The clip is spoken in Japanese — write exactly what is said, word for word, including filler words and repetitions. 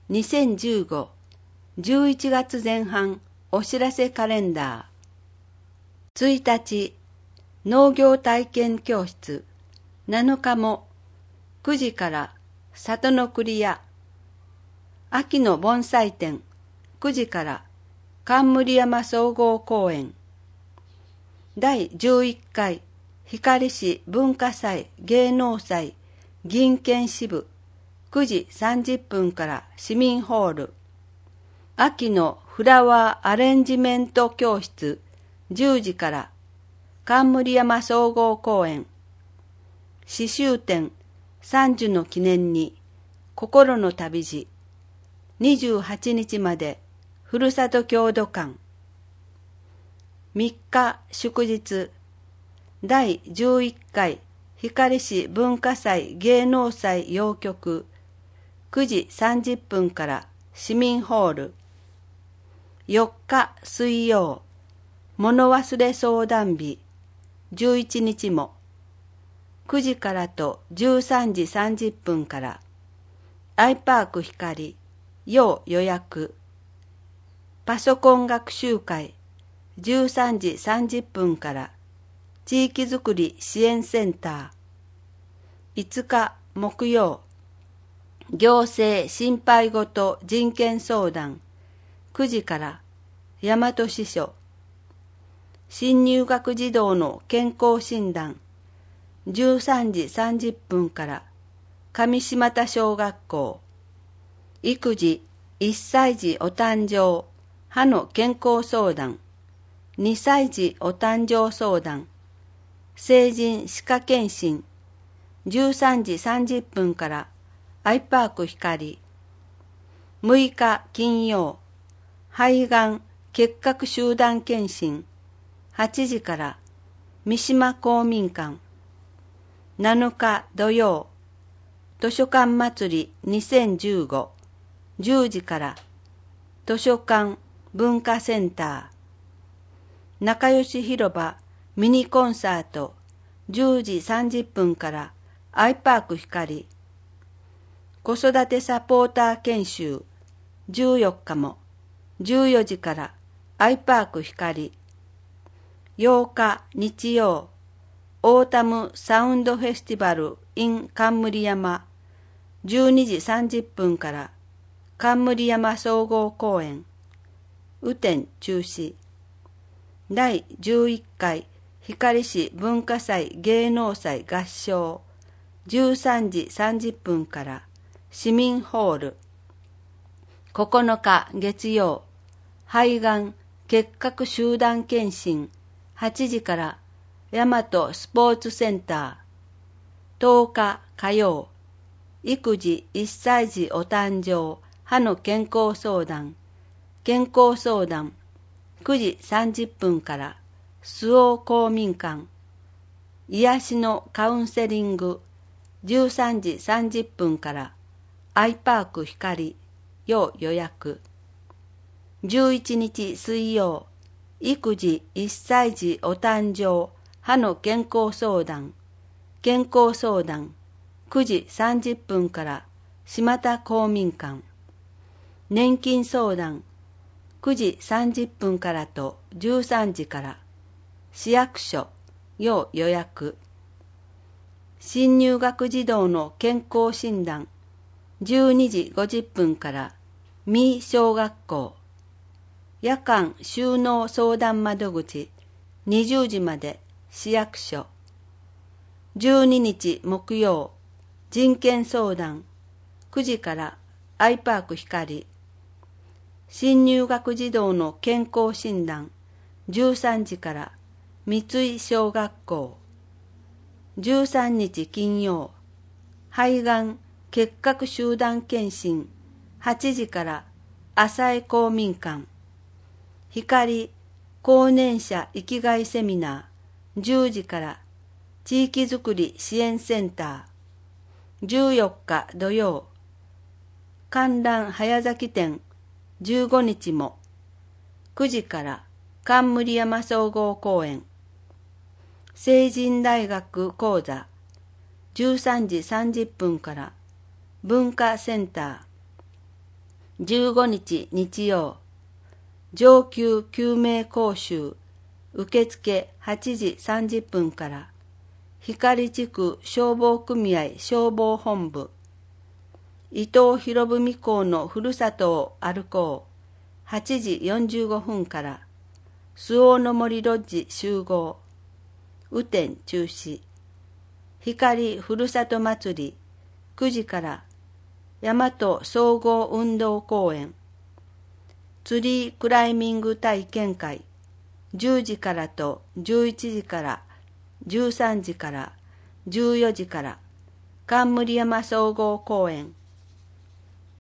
にせんじゅうご、じゅういちがつぜん半お知らせカレンダー。ついたち、農業体験教室。なのかも、くじから里の栗屋。秋の盆栽展、くじから冠山総合公園。だいじゅういっかい光市文化祭芸能祭銀券支部くじさんじゅっぷんから市民ホール。秋のフラワーアレンジメント教室じゅうじから冠山総合公園。刺繍展さんじゅの記念に心の旅路にじゅうはちにちまでふるさと郷土館。みっか祝日だいじゅういっかい光市文化祭芸能祭謡曲くじさんじゅっぷんから市民ホール。よっか水曜物忘れ相談日じゅういちにちもくじからとじゅうさんじさんじゅっぷんからアイパーク光要予約。パソコン学習会じゅうさんじさんじゅっぷんから地域づくり支援センター。いつか木曜行政心配ごと人権相談くじから大和支所。新入学児童の健康診断じゅうさんじさんじゅっぷんから上島田小学校。育児いっさい児お誕生歯の健康相談にさい児お誕生相談成人歯科検診じゅうさんじさんじゅっぷんからアイパーク光。むいか金曜肺がん結核集団検診はちじから三島公民館。なのか土曜図書館祭りにせんじゅうごじゅうじから図書館文化センター。仲良し広場ミニコンサートじゅうじさんじゅっぷんからアイパーク光。子育てサポーター研修じゅうよっかもじゅうよじからアイパーク光。ようか日曜オータムサウンドフェスティバル in 冠山じゅうにじさんじゅっぷんから冠山総合公園。雨天中止。だいじゅういっかい光市文化祭芸能祭合唱じゅうさんじさんじゅっぷんから市民ホール。ここのか月曜肺がん結核集団検診はちじから大和スポーツセンター。とおか火曜育児いっさい児お誕生歯の健康相談健康相談くじさんじゅっぷんから周防公民館。癒しのカウンセリングじゅうさんじさんじゅっぷんからアイパーク光要予約。じゅういちにち水曜育児いっさい児お誕生歯の健康相談健康相談くじさんじゅっぷんから島田公民館。年金相談くじさんじゅっぷんからとじゅうさんじから市役所要予約。新入学児童の健康診断じゅうにじごじゅっぷんから三小学校。夜間収納相談窓口にじゅうじまで市役所。じゅうににち木曜人権相談くじからアイパーク光。新入学児童の健康診断じゅうさんじから三井小学校。じゅうさんにち金曜肺がん結核集団検診はちじから浅井公民館。光高年者生きがいセミナーじゅうじから地域づくり支援センター。じゅうよっか土曜観覧早咲き展じゅうごにちもくじから冠山総合公園。成人大学講座じゅうさんじさんじゅっぷんから文化センター。 じゅうごにち日曜、上級救命講習、受付はちじさんじゅっぷんから、光地区消防組合消防本部、伊藤博文公のふるさとを歩こう、はちじよんじゅうごふんから、周防の森ロッジ集合、雨天中止、光ふるさと祭り、くじから、大和総合運動公園、ツリークライミング体験会、じゅうじからとじゅういちじから、じゅうさんじから、じゅうよじから、冠山総合公園、